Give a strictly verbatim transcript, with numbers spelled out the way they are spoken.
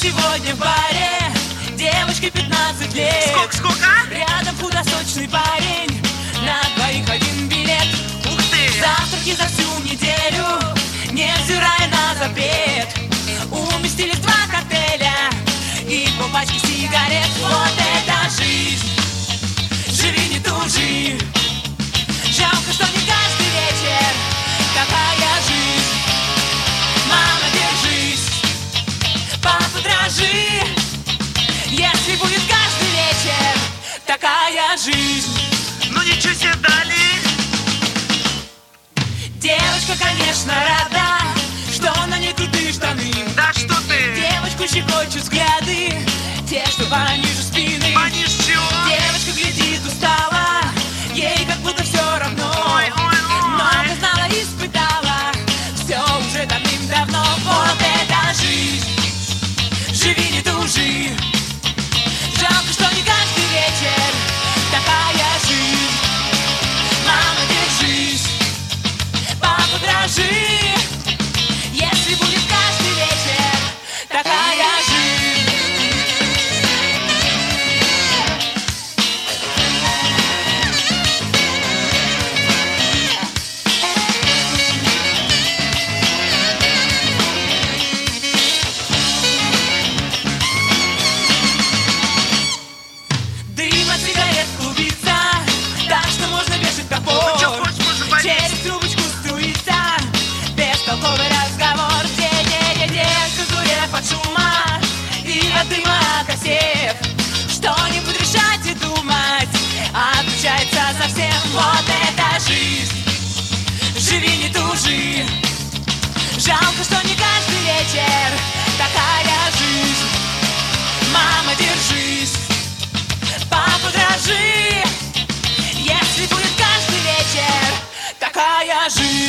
сегодня в баре девочке пятнадцать лет. Сколько, сколько? Рядом худосочный парень, на двоих один билет. Ух ты! Завтраки за всю неделю, невзирая на запрет. Уместились два коктейля и по пачке сигарет. Вот это жизнь, живи не тужи. Жалко, что не каждый вечер такая жизнь. Мама, держись, папа, дрожи. Если будет каждый вечер такая жизнь. Ну ничего себе дали. Девочка, конечно, рада, что на ней крутые штаны. Да что ты? Девочку щекочут взгляды, те, что пониже спины. Пониже чего? Девочка глядит устала, ей как будто все равно. Ой, ой, ой. Много знала, испытала, все уже давным-давно. Вот это жизнь, живи не тужи. Жалко, что не каждый вечер такая жизнь. Мама, держись, папа, дрожи. Если будет каждый вечер такая жизнь. Дым от сигарет клубится, так что можно бежать топор. Чё хочешь, можно полезть? Через трубочку струится бестолковый разговор. Где-где-где козурев от шума и от дыма косев. Что-нибудь решать и думать, отключается совсем. Вот это жизнь, живи не тужи. Жалко, что не каждый вечер такая жизнь. Мама, держись, папа, дрожи. Если будет каждый вечер такая жизнь.